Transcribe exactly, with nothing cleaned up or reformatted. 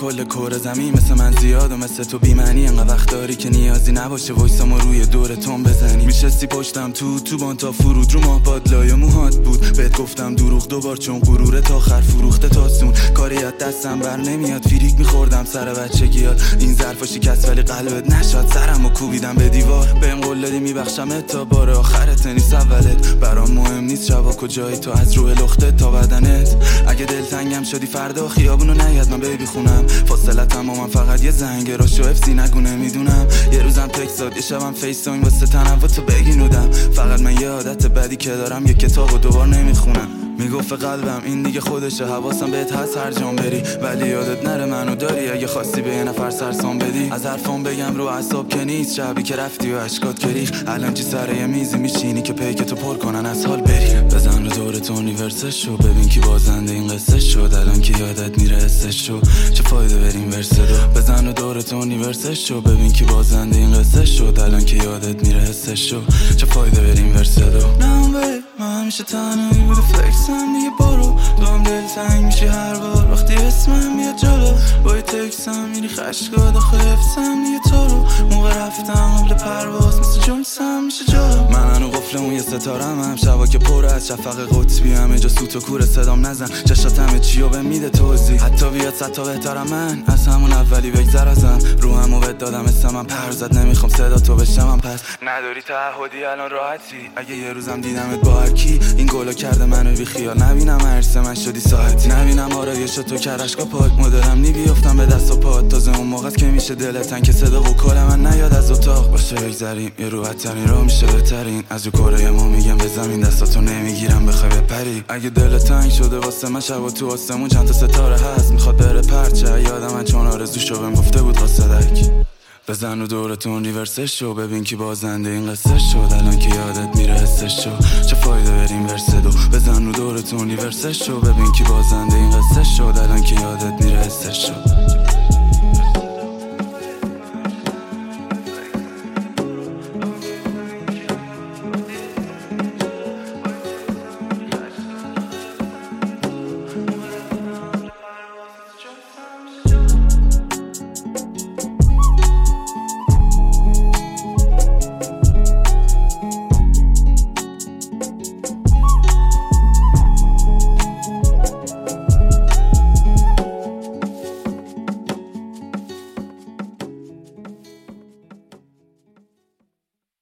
کل کره زمین مثل من زیاد و مثل تو بی‌معنی. انقدر وقت داری که نیازی نباشه وایسامو روی دورتون بزنی. میشستی پشتم تو تو بان تا فرود رو ماه باد لای موهات بود. بهت گفتم دروغ دوبار چون غرورت آخر فروخته تاسون. کاریات دستم بر نمیاد فریک میخوردم سر بچگیات. این ظرفا شکست ولی قلبت نشد سرمو کوبیدم به دیوار. بهم قول دادی میبخشمت تا بار آخرت نیست اولت. برام مهم نیست شبا کجایی تو از روح لخته تا بدنت. اگه دلتنگم شدی فردا خیابونو نیاد من بیبی خونم. فاصله تمام فقط یه زنگ راشو افسی نگونه میدونم. یه روزم تکست داد یه شبم فیس تایم واسه تنوع تو بگی نودم. فقط من یه عادت بدی که دارم یه کتابو دوبار نمیخونم. میگفت قلبم این دیگه خودشه حواسم بهت هست هر جام بری. ولی یادت نره منو داری اگه خواستی به یه نفر سرسام بدی. از حرفام بگم رو اعصاب که نیست شبی که رفتی و اشکات کریخ. الان چی سر یه میزی میشینی که پیکتو پر کنن از حال بری. بزن رو دورت اونیورسش شو ببین کی بازنده این قصه شد. الان که یادت میره حسش شو چه فایده بریم ورسه دو. بزن رو دورت اونیورسش شو ببین کی بازنده این قصه شد. الان که یادت میره حسش شو چه فایده بریم ورسه دو. نه من همیشه تنهایی بوده فلکسم دیگه برو. تو هم دلتنگ میشی هر بار وقتی اسمم میاد جلو. با یه تکسم میری خشکا داخل حفظم دیگه تو رو. موقع رفتم قبل پرواز مثل جونسم میشه جلو. من هنو قفل اون یه ستارم هم شبا که پر از شفق قطبی همه جا سوت و کور صدام نزن. چشات همه چیو به میده توضیح حتی بیاد صد تا بهترم من از همون اولی بگذر ازم. رو همو بهت دادم اسمم پر زد نمیخوام صدا تو بشمم پس نداری تعهدی الان راحتی. اگه یه روزم دیدمت با هر کی این گلو کرده منو بی خیال. نبینم عرص من شدی ساعتی. نبینم آرایش تو کرشکا پاک مدلم نی بیافتم به دست و پات. تازه اون موقعت که میشه دلتن که صدا و کل من نیاد از اتاق. باشه بگذریم یه رو حتمی رو میشه بهترین. از رو کره ما میگم به زمین دستاتو نمیگیرم بخوای بپری. اگه دلت تنگ شده واسه من شب و تو آسمون چند تا ستاره هست میخواد بره پرچه. یادم من چون آرزوشو بهم گفته بود قاصدک. بزن رو دورتون ریورسش شو ببین کی بازنده این قصه شد. الان که یادت میره حسش شو چه فایده بریم ورسه دو. بزن رو دورتون ریورسش شو ببین کی بازنده این قصه شد. الان که یادت میره حسش شو